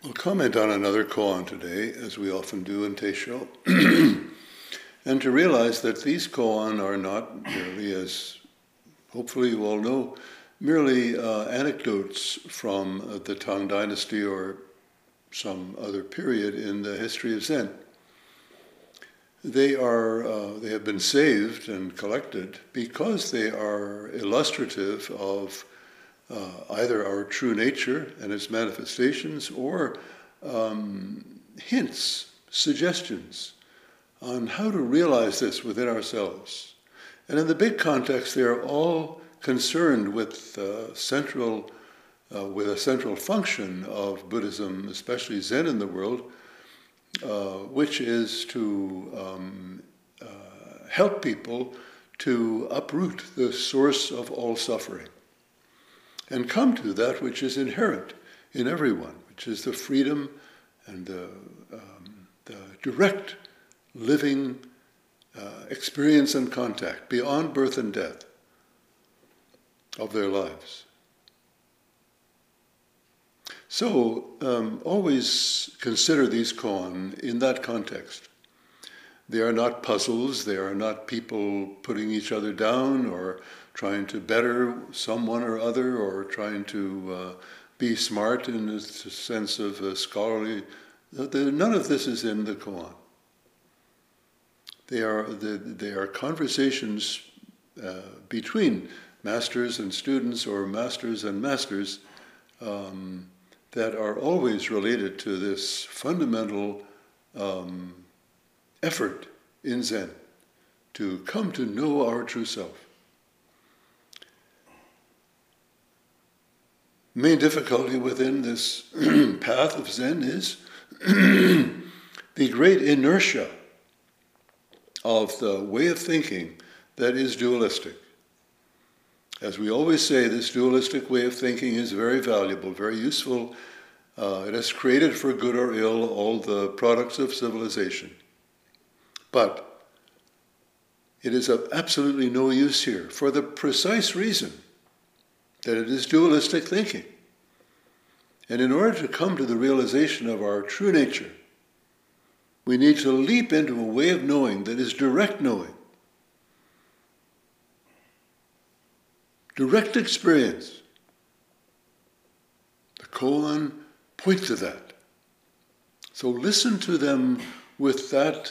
I'll comment on another koan today, as we often do in Teisho, and to realize that these koan are not merely, as hopefully you all know, merely anecdotes from the Tang Dynasty or some other period in the history of Zen. They have been saved and collected because they are illustrative of either our true nature and its manifestations, or hints, suggestions on how to realize this within ourselves. And in the big context, they are all concerned with a central function of Buddhism, especially Zen in the world, which is to help people to uproot the source of all suffering and come to that which is inherent in everyone, which is the freedom and the direct living experience and contact beyond birth and death of their lives. So always consider these koan in that context. They are not puzzles, they are not people putting each other down or trying to better someone or other, or trying to be smart in the sense of scholarly. None of this is in the koan. They are conversations between masters and students, or masters and masters, that are always related to this fundamental effort in Zen to come to know our true self. Main difficulty within this path of Zen is the great inertia of the way of thinking that is dualistic. As we always say, this dualistic way of thinking is very valuable, very useful. It has created, for good or ill, all the products of civilization. But it is of absolutely no use here, for the precise reason that it is dualistic thinking. And in order to come to the realization of our true nature, we need to leap into a way of knowing that is direct knowing. Direct experience. The koan point to that. So listen to them with that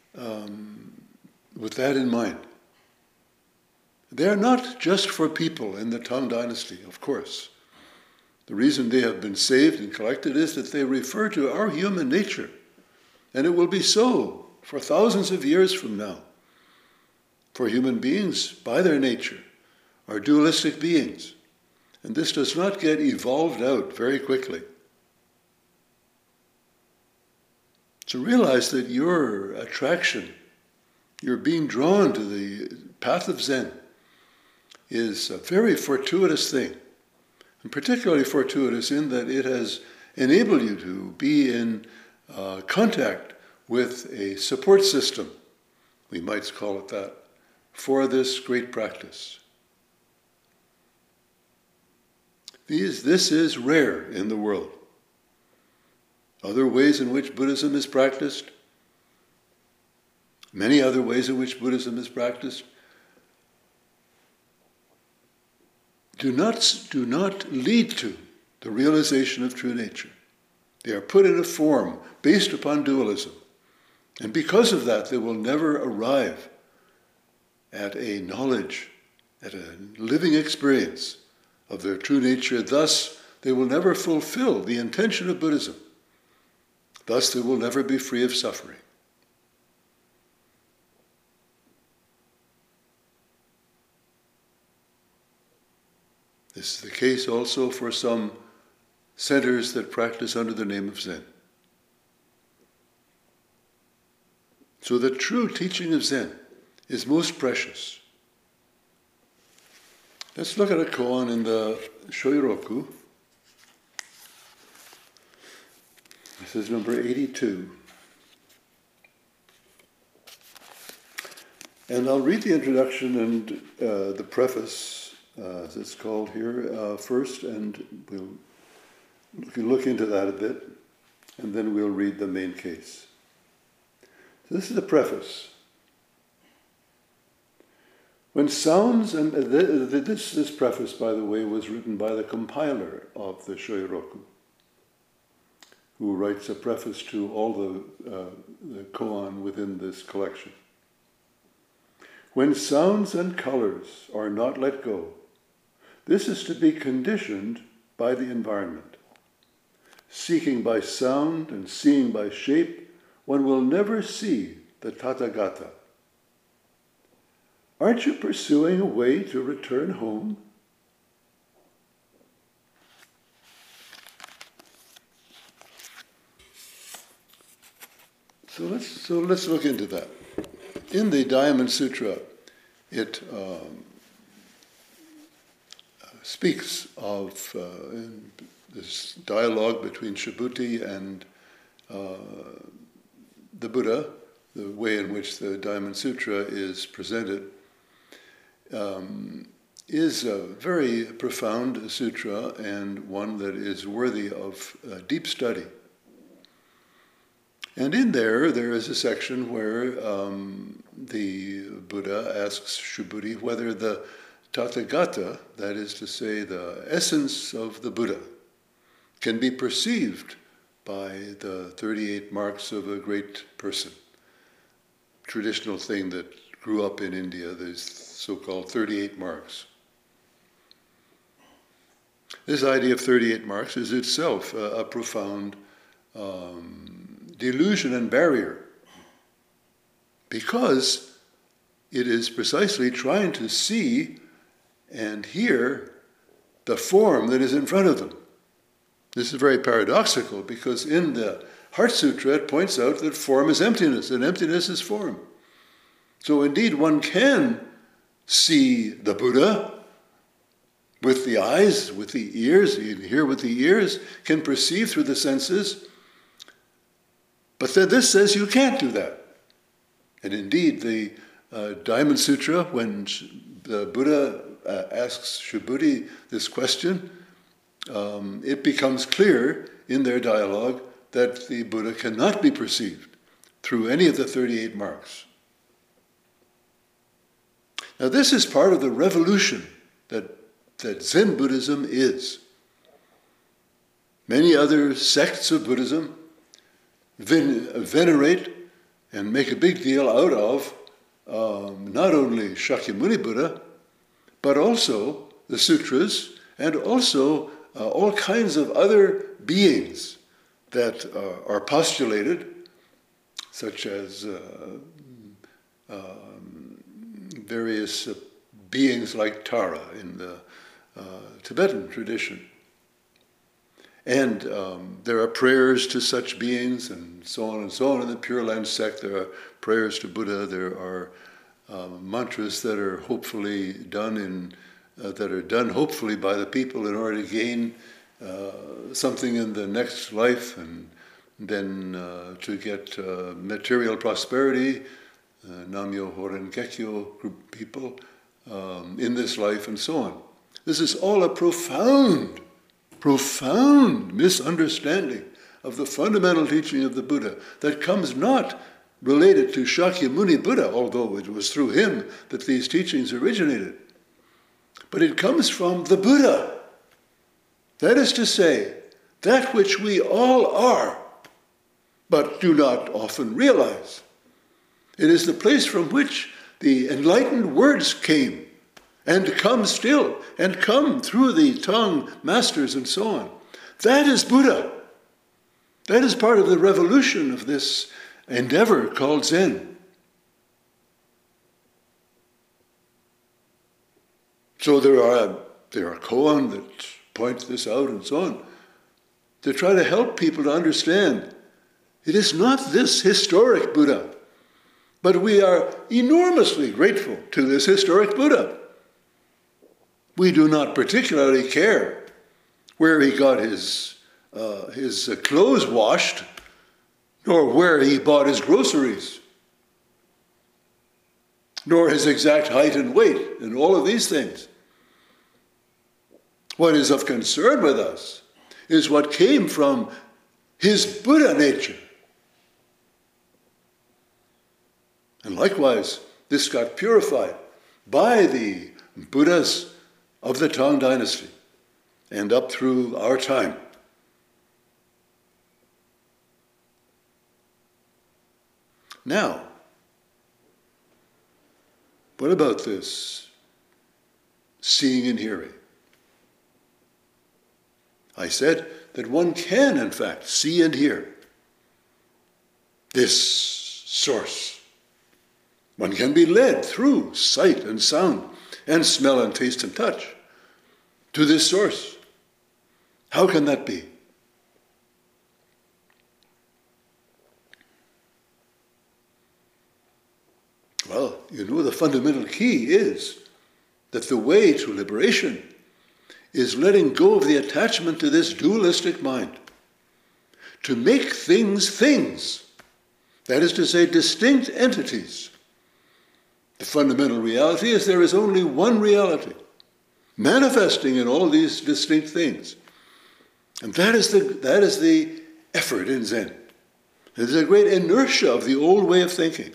in mind. They are not just for people in the Tang Dynasty, of course. The reason they have been saved and collected is that they refer to our human nature. And it will be so for thousands of years from now. For human beings, by their nature, are dualistic beings. And this does not get evolved out very quickly. So realize that your attraction, your being drawn to the path of Zen, is a very fortuitous thing. And particularly fortuitous in that it has enabled you to be in contact with a support system, we might call it that, for this great practice. This is rare in the world. Other ways in which Buddhism is practiced, many other ways in which Buddhism is practiced, do not lead to the realization of true nature. They are put in a form based upon dualism. And because of that, they will never arrive at a knowledge, at a living experience of their true nature. Thus, they will never fulfill the intention of Buddhism. Thus, they will never be free of suffering. This is the case also for some centers that practice under the name of Zen. So the true teaching of Zen is most precious. Let's look at a koan in the Shoiroku. This is number 82. And I'll read the introduction and the preface, as it's called here, first, and we'll look into that a bit. and then we'll read the main case. So this is the preface. When sounds, and this preface, by the way, was written by the compiler of the Shoiroku, who writes a preface to all the koan within this collection. When sounds and colors are not let go, this is to be conditioned by the environment. Seeking by sound and seeing by shape, one will never see the Tathagata. Aren't you pursuing a way to return home? So let's look into that. In the Diamond Sutra, it speaks of this dialogue between Subhuti and the Buddha, the way in which the Diamond Sutra is presented, is a very profound sutra and one that is worthy of deep study. And in there is a section where the Buddha asks Subhuti whether the Tathagata, that is to say the essence of the Buddha, can be perceived by the 38 marks of a great person. Traditional thing that grew up in India, these so-called 38 marks. This idea of 38 marks is itself a profound delusion and barrier, because it is precisely trying to see and hear the form that is in front of them. This is very paradoxical, because in the Heart Sutra it points out that form is emptiness, and emptiness is form. So indeed one can see the Buddha with the eyes, with the ears, you can hear with the ears, can perceive through the senses, but then this says you can't do that. And indeed the Diamond Sutra, when the Buddha asks Subhuti this question, it becomes clear in their dialogue that the Buddha cannot be perceived through any of the 38 marks. Now this is part of the revolution that Zen Buddhism is. Many other sects of Buddhism venerate and make a big deal out of not only Shakyamuni Buddha, but also the sutras, and also all kinds of other beings that are postulated, such as various beings like Tara in the Tibetan tradition. And there are prayers to such beings, and so on and so on. In the Pure Land sect, there are prayers to Buddha. There are mantras that are hopefully done hopefully by the people in order to gain something in the next life, and then to get material prosperity, Nam-myoho Renge-kyo group people in this life, and so on. This is all a profound misunderstanding of the fundamental teaching of the Buddha that comes not related to Shakyamuni Buddha, although it was through him that these teachings originated, but it comes from the Buddha. That is to say, that which we all are, but do not often realize. It is the place from which the enlightened words came, and come still, and come through the tongue masters and so on. That is Buddha. That is part of the revolution of this endeavor called Zen. So there are koan that point this out and so on, to try to help people to understand it is not this historic Buddha, but we are enormously grateful to this historic Buddha. We do not particularly care where he got his clothes washed, nor where he bought his groceries, nor his exact height and weight, and all of these things. What is of concern with us is what came from his Buddha nature. And likewise, this got purified by the Buddhas of the Tang Dynasty and up through our time. Now, what about this seeing and hearing? I said that one can, in fact, see and hear this source. One can be led through sight and sound and smell and taste and touch to this source. How can that be? Well, the fundamental key is that the way to liberation is letting go of the attachment to this dualistic mind. To make things things, that is to say, distinct entities. The fundamental reality is there is only one reality, manifesting in all these distinct things. And that is the effort in Zen. There's a great inertia of the old way of thinking.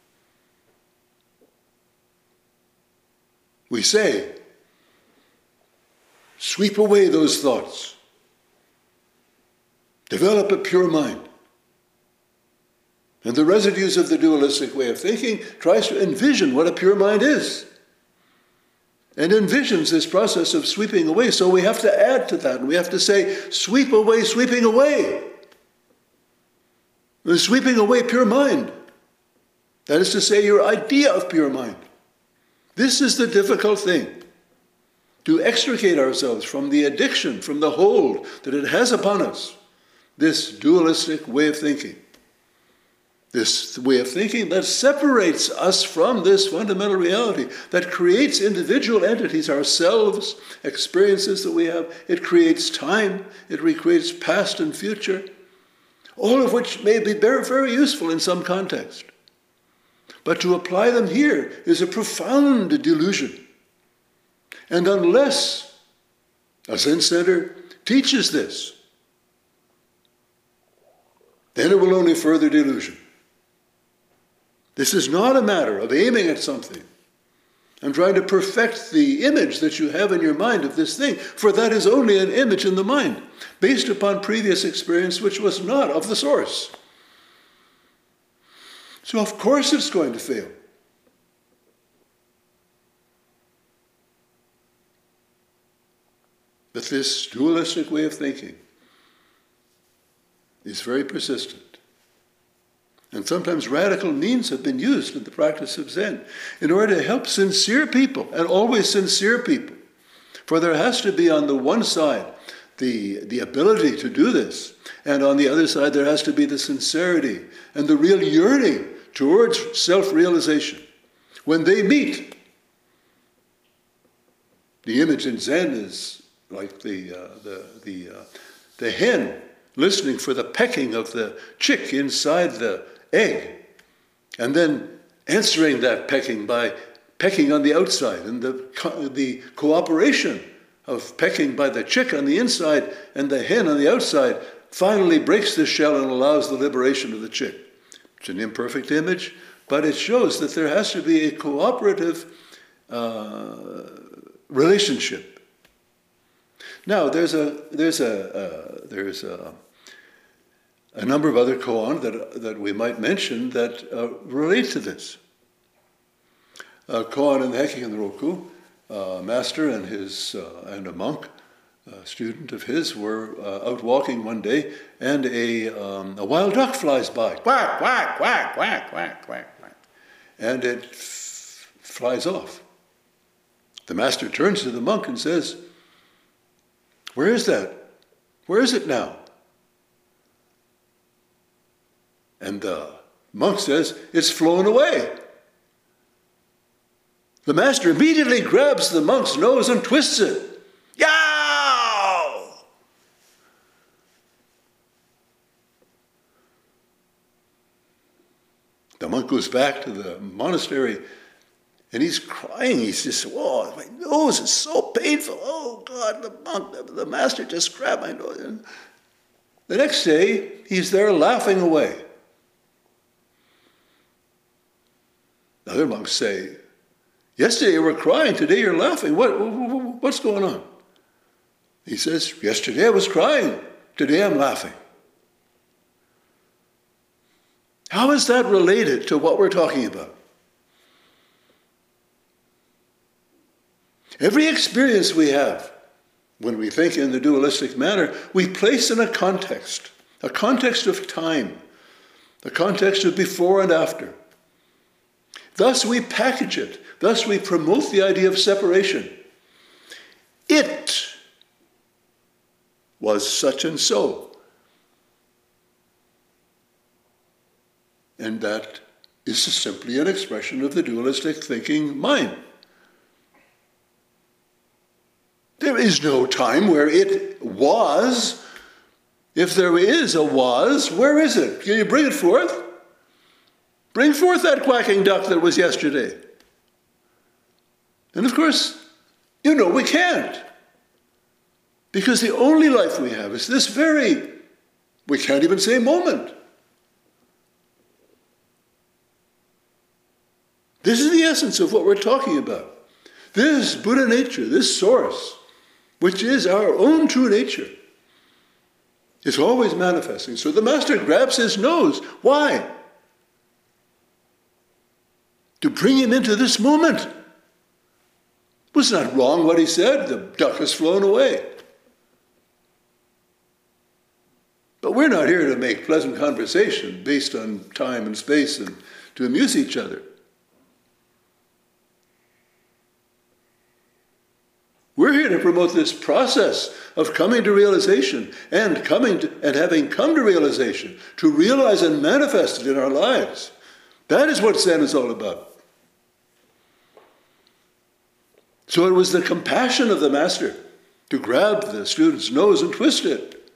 We say, sweep away those thoughts. Develop a pure mind. And the residues of the dualistic way of thinking tries to envision what a pure mind is. And envisions this process of sweeping away. So we have to add to that. And we have to say, sweep away, sweeping away. And sweeping away pure mind. That is to say, your idea of pure mind. This is the difficult thing. To extricate ourselves from the addiction, from the hold that it has upon us. This dualistic way of thinking. This way of thinking that separates us from this fundamental reality, that creates individual entities, ourselves, experiences that we have. It creates time, it recreates past and future, all of which may be very, very useful in some context. But to apply them here is a profound delusion. And unless a Zen center teaches this, then it will only further delusion. This is not a matter of aiming at something and trying to perfect the image that you have in your mind of this thing, for that is only an image in the mind, based upon previous experience which was not of the source. So of course it's going to fail. But this dualistic way of thinking is very persistent. And sometimes radical means have been used in the practice of Zen in order to help sincere people, and always sincere people. For there has to be on the one side the ability to do this, and on the other side there has to be the sincerity and the real yearning towards self-realization. When they meet, the image in Zen is like the hen listening for the pecking of the chick inside the egg, and then answering that pecking by pecking on the outside, and the cooperation of pecking by the chick on the inside and the hen on the outside finally breaks the shell and allows the liberation of the chick. It's an imperfect image, but it shows that there has to be a cooperative relationship. Now, there's a number of other koan that we might mention that relate to this. Koan in the Hekigan and the Roku, master and a monk, a student of his, were out walking one day, and a wild duck flies by. Quack, quack, quack, quack, quack, quack, quack. And it flies off. The master turns to the monk and says, "Where is that? Where is it now?" And the monk says, "It's flown away." The master immediately grabs the monk's nose and twists it. Yow! The monk goes back to the monastery and he's crying. He's just, "Oh, my nose is so painful. Oh God, the master just grabbed my nose." The next day, he's there laughing away. Other monks say, yesterday you were crying, today you're laughing. What's going on? He says, yesterday I was crying, today I'm laughing. How is that related to what we're talking about? Every experience we have, when we think in the dualistic manner, we place in a context of time, a context of before and after. Thus we package it, thus we promote the idea of separation. It was such and so. And that is simply an expression of the dualistic thinking mind. There is no time where it was. If there is a was, where is it? Can you bring it forth? Bring forth that quacking duck that was yesterday. And of course, we can't. Because the only life we have is this very, we can't even say moment. This is the essence of what we're talking about. This Buddha nature, this source, which is our own true nature, is always manifesting. So the master grabs his nose. Why? To bring him into this moment. It was not wrong what he said. The duck has flown away. But we're not here to make pleasant conversation based on time and space and to amuse each other. We're here to promote this process of coming to realization and having come to realization, to realize and manifest it in our lives. That is what Zen is all about. So it was the compassion of the master to grab the student's nose and twist it.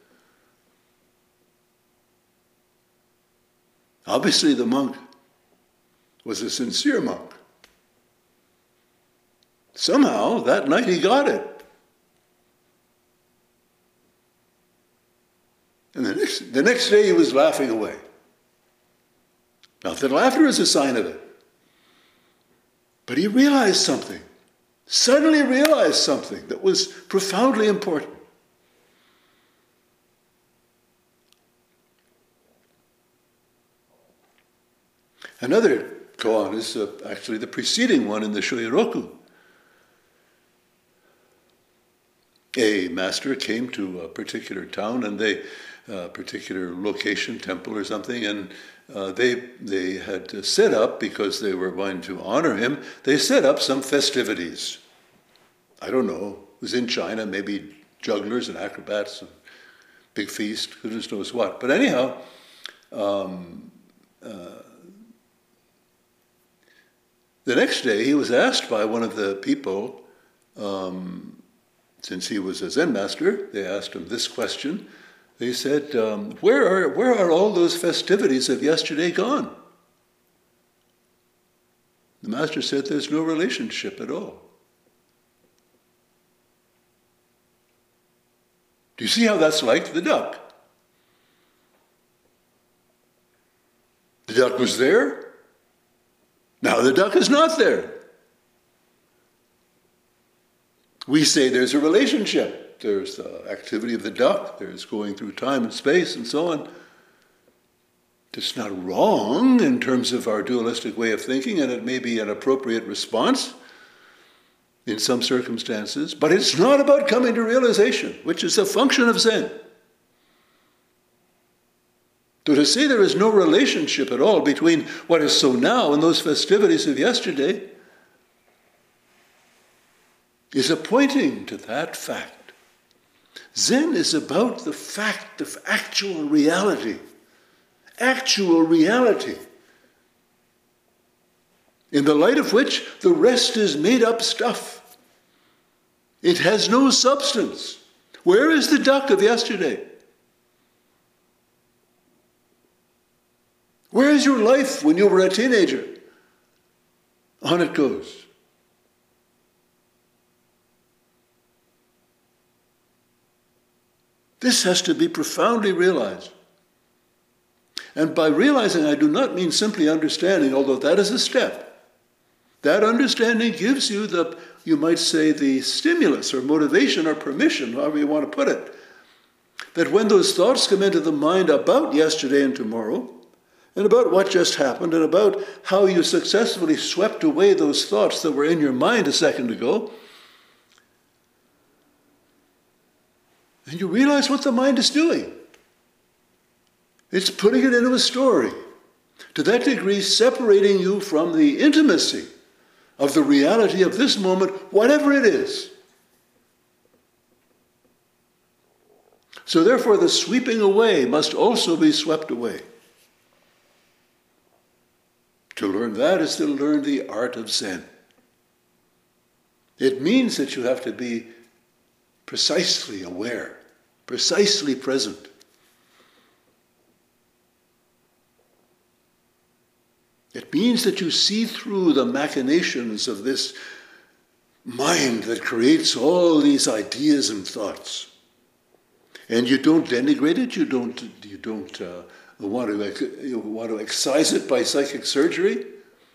Obviously the monk was a sincere monk. Somehow, that night he got it. And the next day he was laughing away. Not that laughter is a sign of it. But he realized something. Suddenly realized something that was profoundly important. Another koan is actually the preceding one in the Shoyoroku. A master came to a particular town and particular location, temple or something, and they had set up, because they were going to honor him, they set up some festivities. I don't know, it was in China, maybe jugglers and acrobats, and big feast, goodness knows what. But anyhow, the next day he was asked by one of the people, since he was a Zen master, they asked him this question. They said, where are all those festivities of yesterday gone? The master said, there's no relationship at all. Do you see how that's like the duck? The duck was there. Now the duck is not there. We say there's a relationship. There's the activity of the duck. There's going through time and space and so on. It's not wrong in terms of our dualistic way of thinking, and it may be an appropriate response in some circumstances, but it's not about coming to realization, which is a function of Zen. So to say there is no relationship at all between what is so now and those festivities of yesterday is a pointing to that fact. Zen is about the fact of actual reality. Actual reality. In the light of which the rest is made up stuff. It has no substance. Where is the duck of yesterday? Where is your life when you were a teenager? On it goes. This has to be profoundly realized. And by realizing, I do not mean simply understanding, although that is a step. That understanding gives you you might say, the stimulus or motivation or permission, however you want to put it, that when those thoughts come into the mind about yesterday and tomorrow, and about what just happened, and about how you successfully swept away those thoughts that were in your mind a second ago, and you realize what the mind is doing. It's putting it into a story, to that degree separating you from the intimacy of the reality of this moment, whatever it is. So therefore, the sweeping away must also be swept away. To learn that is to learn the art of Zen. It means that you have to be precisely aware, precisely present. It means that you see through the machinations of this mind that creates all these ideas and thoughts. And you don't denigrate it, you don't want to excise it by psychic surgery.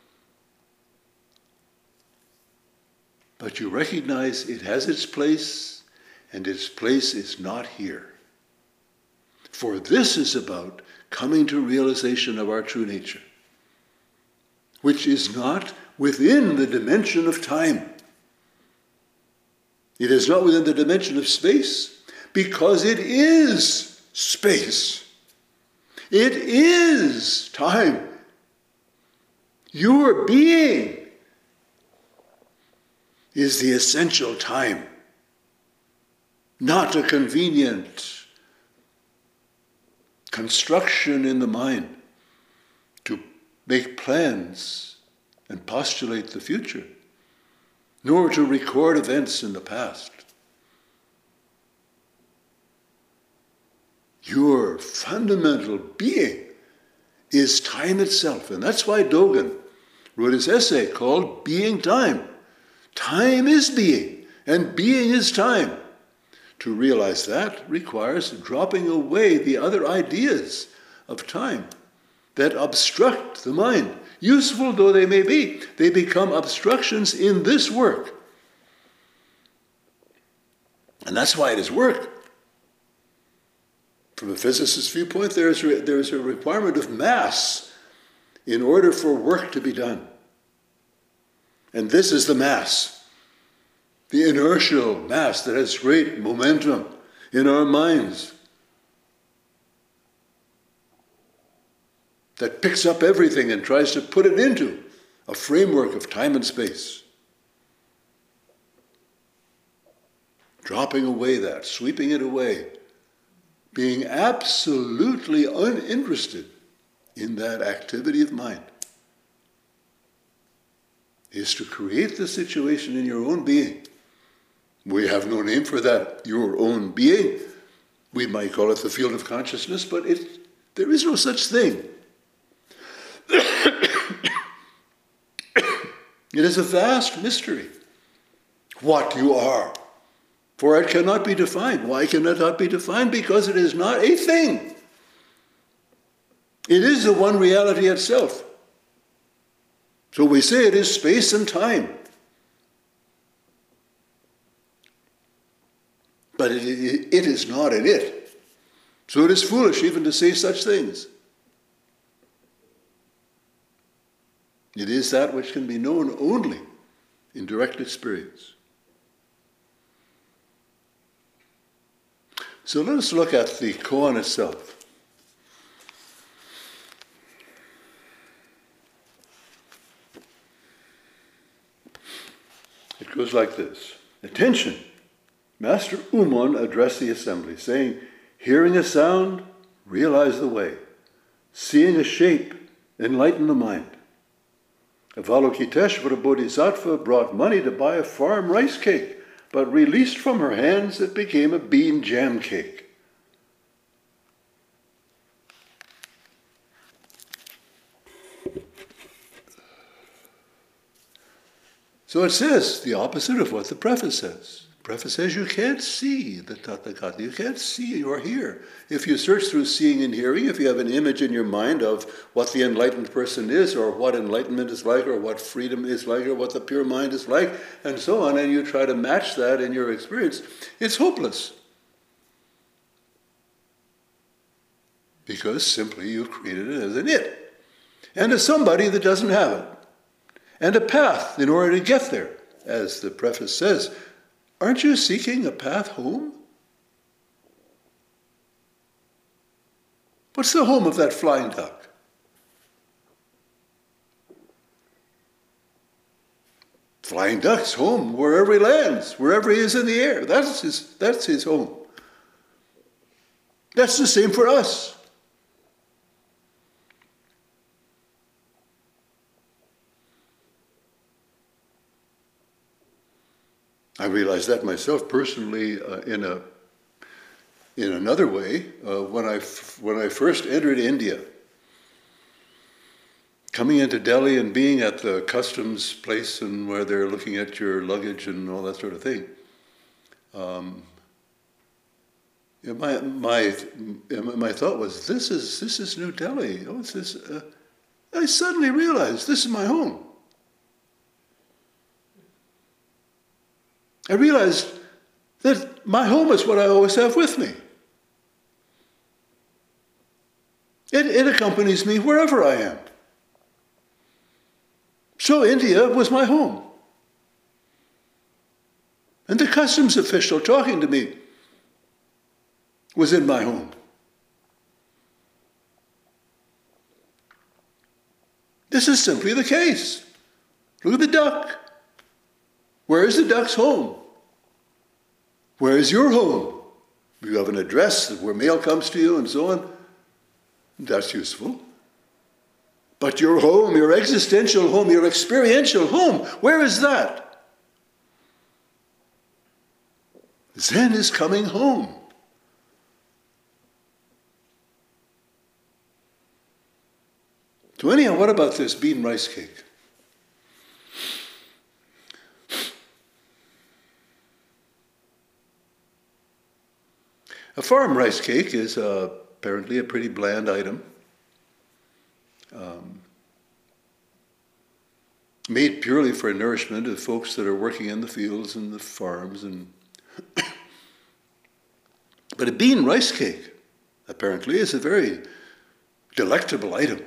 But you recognize it has its place, and its place is not here. For this is about coming to realization of our true nature, which is not within the dimension of time. It is not within the dimension of space, because it is space. It is time. Your being is the essential time, not a convenient construction in the mind to make plans and postulate the future, nor to record events in the past. Your fundamental being is time itself. And that's why Dogen wrote his essay called Being Time. Time is being, and being is time. To realize that requires dropping away the other ideas of time that obstruct the mind. Useful though they may be, they become obstructions in this work. And that's why it is work. From a physicist's viewpoint, there's a requirement of mass in order for work to be done. And this is the mass, the inertial mass that has great momentum in our minds, that picks up everything and tries to put it into a framework of time and space. Dropping away that, sweeping it away, being absolutely uninterested in that activity of mind, is to create the situation in your own being. We have no name for that, your own being. We might call it the field of consciousness, but there is no such thing. It is a vast mystery what you are. For it cannot be defined. Why can it not be defined? Because it is not a thing. It is the one reality itself. So we say it is space and time. But it is not in it. So it is foolish even to say such things. It is that which can be known only in direct experience. So let us look at the koan itself. It goes like this. Attention! Master Umon addressed the assembly, saying, hearing a sound, realize the way. Seeing a shape, enlighten the mind. Avalokiteshvara Bodhisattva brought money to buy a farm rice cake, but released from her hands, it became a bean jam cake. So it says the opposite of what the preface says. preface says you can't see the Tathagata. You can't see or hear. If you search through seeing and hearing, if you have an image in your mind of what the enlightened person is, or what enlightenment is like, or what freedom is like, or what the pure mind is like, and so on, and you try to match that in your experience, it's hopeless. Because simply you've created it as an it. And as somebody that doesn't have it. And a path in order to get there. As the preface says, aren't you seeking a path home? What's the home of that flying duck? Flying duck's home wherever he lands, wherever he is in the air. That's his home. That's the same for us. I realized that myself personally in another way when I first entered India. Coming into Delhi and being at the customs place and where they're looking at your luggage and all that sort of thing. My thought was, this is New Delhi. Oh, it's this. I suddenly realized this is my home. I realized that my home is what I always have with me. It accompanies me wherever I am. So India was my home. And the customs official talking to me was in my home. This is simply the case. Look at the duck. Where is the duck's home? Where is your home? You have an address where mail comes to you and so on. That's useful. But your home, your existential home, your experiential home, where is that? Zen is coming home. So anyhow, what about this bean rice cake? A farm rice cake is apparently a pretty bland item, made purely for nourishment of folks that are working in the fields and the farms. But a bean rice cake, apparently, is a very delectable item.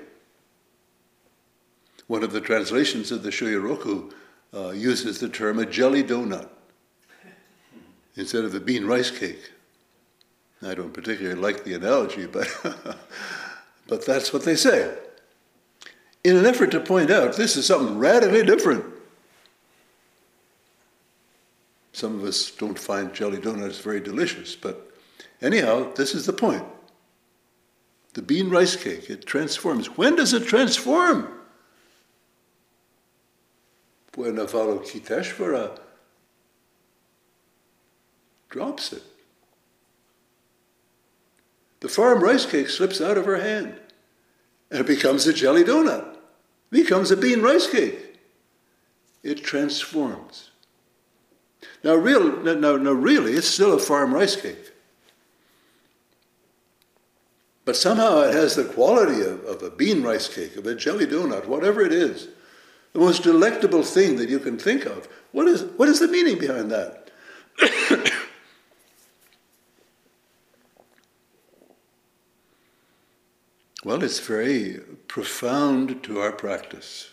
One of the translations of the Shoyoroku uses the term a jelly donut instead of the bean rice cake. I don't particularly like the analogy, but that's what they say. In an effort to point out this is something radically different. Some of us don't find jelly donuts very delicious, but anyhow, this is the point. The bean rice cake, it transforms. When does it transform? When Avalokiteshvara drops it. The farm rice cake slips out of her hand, and it becomes a jelly donut. It becomes a bean rice cake. It transforms. Now really, it's still a farm rice cake. But somehow it has the quality of a bean rice cake, of a jelly donut, whatever it is. The most delectable thing that you can think of. What is the meaning behind that? Well, it's very profound to our practice.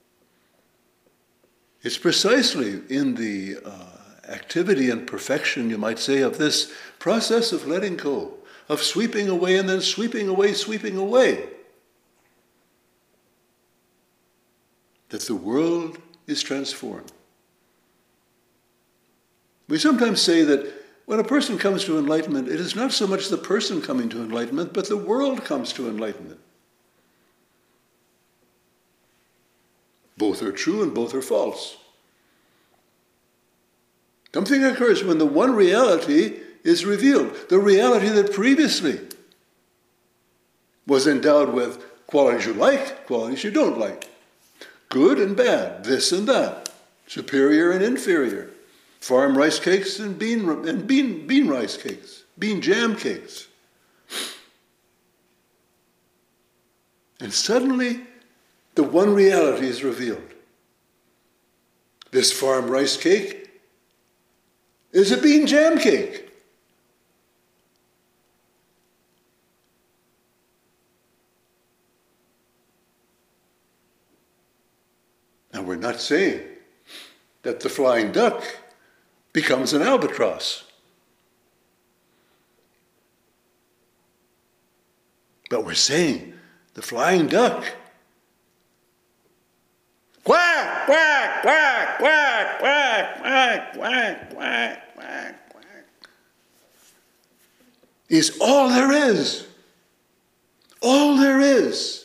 It's precisely in the activity and perfection, you might say, of this process of letting go, of sweeping away and then sweeping away, that the world is transformed. We sometimes say that when a person comes to enlightenment, it is not so much the person coming to enlightenment, but the world comes to enlightenment. Both are true and both are false. Something occurs when the one reality is revealed, the reality that previously was endowed with qualities you like, qualities you don't like, good and bad, this and that, superior and inferior. farm rice cakes and bean rice cakes, bean jam cakes. And suddenly, the one reality is revealed. This farm rice cake is a bean jam cake. Now, we're not saying that the flying duck becomes an albatross. But we're saying the flying duck, quack, quack, quack, quack, quack, quack, quack, quack, quack, quack, is all there is. All there is.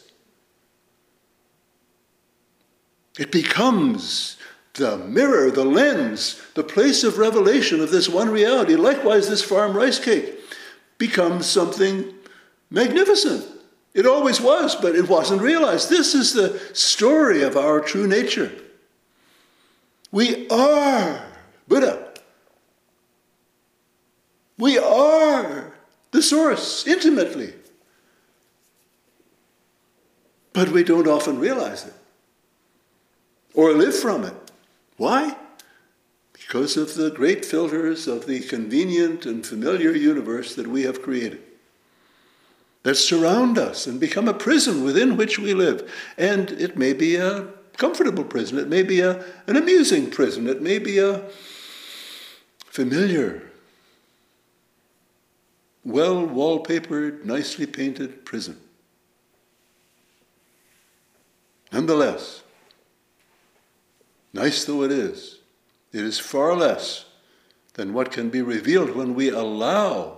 It becomes the mirror, the lens, the place of revelation of this one reality. Likewise, this farm rice cake becomes something magnificent. It always was, but it wasn't realized. This is the story of our true nature. We are Buddha. We are the source, intimately. But we don't often realize it or live from it. Why? Because of the great filters of the convenient and familiar universe that we have created, that surround us and become a prison within which we live. And it may be a comfortable prison, it may be an amusing prison, it may be a familiar, well wallpapered, nicely painted prison. Nonetheless, nice though it is far less than what can be revealed when we allow.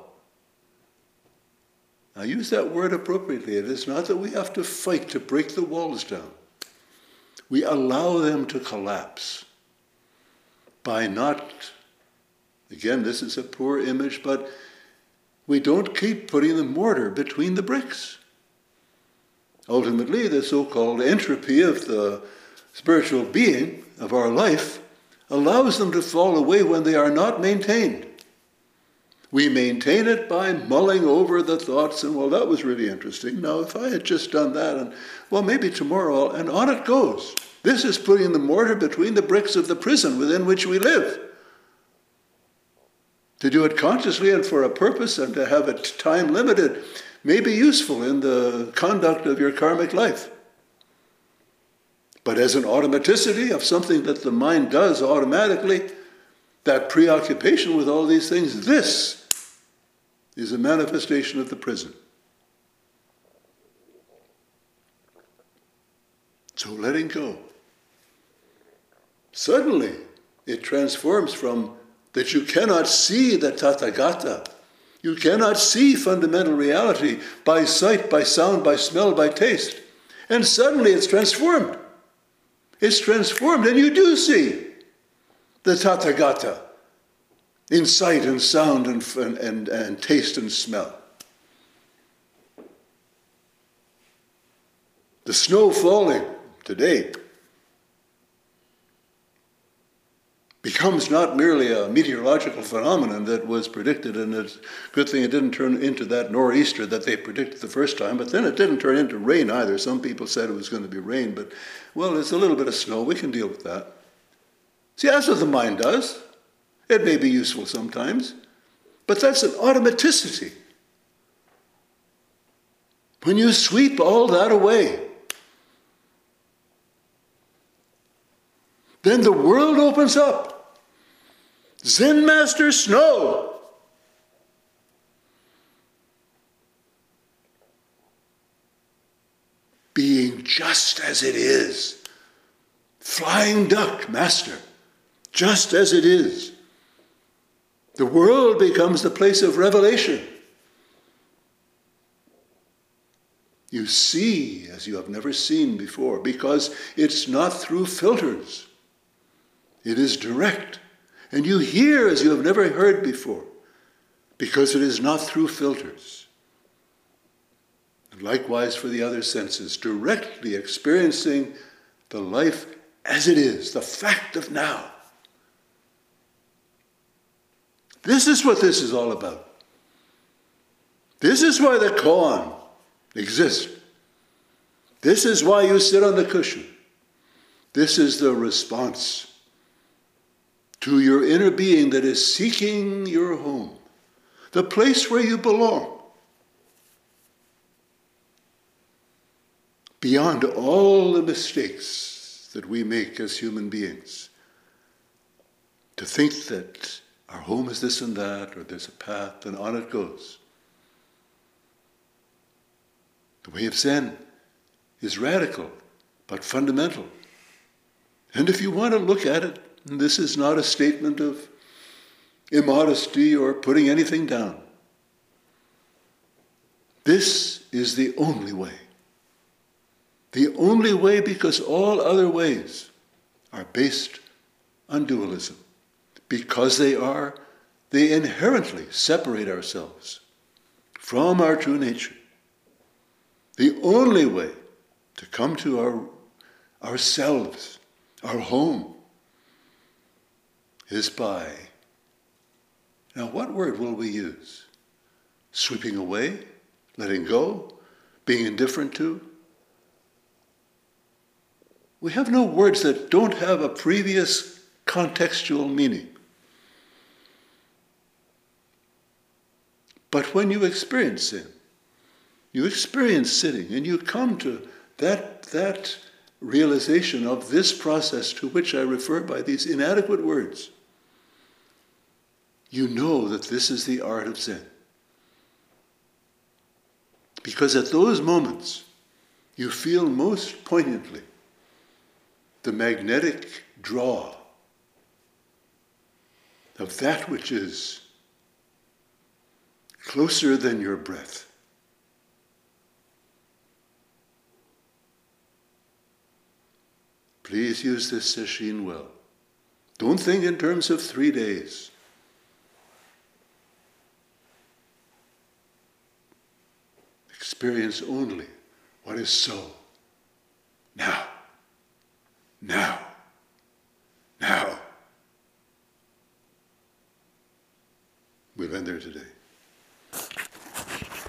I use that word appropriately. It is not that we have to fight to break the walls down. We allow them to collapse by not, again, this is a poor image, but we don't keep putting the mortar between the bricks. Ultimately, the so-called entropy of the spiritual being of our life allows them to fall away when they are not maintained. We maintain it by mulling over the thoughts, and well, that was really interesting. Now, if I had just done that, and well, maybe tomorrow, and on it goes. This is putting the mortar between the bricks of the prison within which we live. To do it consciously and for a purpose and to have it time limited may be useful in the conduct of your karmic life. But as an automaticity of something that the mind does automatically, that preoccupation with all these things, this is a manifestation of the prison. So letting go. Suddenly, it transforms from that you cannot see the Tathagata. You cannot see fundamental reality by sight, by sound, by smell, by taste. And suddenly it's transformed. It's transformed, and you do see the Tathagata in sight and sound and taste and smell. The snow falling today becomes not merely a meteorological phenomenon that was predicted, and it's a good thing it didn't turn into that nor'easter that they predicted the first time, but then it didn't turn into rain either. Some people said it was going to be rain, but, well, it's a little bit of snow. We can deal with that. See, that's what the mind does. It may be useful sometimes, but that's an automaticity. When you sweep all that away, then the world opens up. Zen Master Snow. Being just as it is. Flying Duck Master. Just as it is. The world becomes the place of revelation. You see as you have never seen before, because it's not through filters. It is direct. And you hear as you have never heard before, because it is not through filters. And likewise for the other senses, directly experiencing the life as it is, the fact of now. This is what this is all about. This is why the koan exists. This is why you sit on the cushion. This is the response to your inner being that is seeking your home, the place where you belong, beyond all the mistakes that we make as human beings. To think that our home is this and that, or there's a path, and on it goes. The way of Zen is radical, but fundamental. And if you want to look at it, this is not a statement of immodesty or putting anything down. This is the only way. The only way, because all other ways are based on dualism. Because they inherently separate ourselves from our true nature. The only way to come to ourselves, our home, is by, now what word will we use? Sweeping away, letting go, being indifferent to? We have no words that don't have a previous contextual meaning. But when you experience sin, you experience sitting, and you come to that realization of this process to which I refer by these inadequate words, you know that this is the art of Zen. Because at those moments, you feel most poignantly the magnetic draw of that which is closer than your breath. Please use this sesshin well. Don't think in terms of 3 days. Experience only what is so. Now. Now. Now. We'll end there today.